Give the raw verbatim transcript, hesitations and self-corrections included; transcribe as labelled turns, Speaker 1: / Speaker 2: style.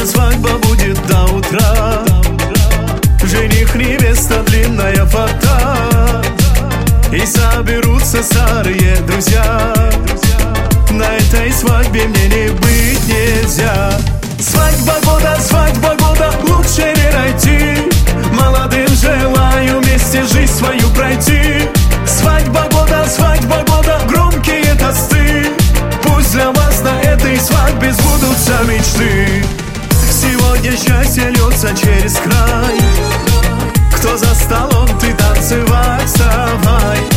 Speaker 1: Сегодня свадьба будет до утра. Жених, невеста, длинная фата, и соберутся старые друзья. На этой свадьбе мне не быть нельзя. Свадьба года, свадьба года, лучше не найти. Молодым желаю вместе жизнь свою пройти. Свадьба года, свадьба года, громкие тосты. Пусть для вас на этой свадьбе сбудутся мечты. Сегодня счастье льется через край. Кто за столом, ты танцевать вставай.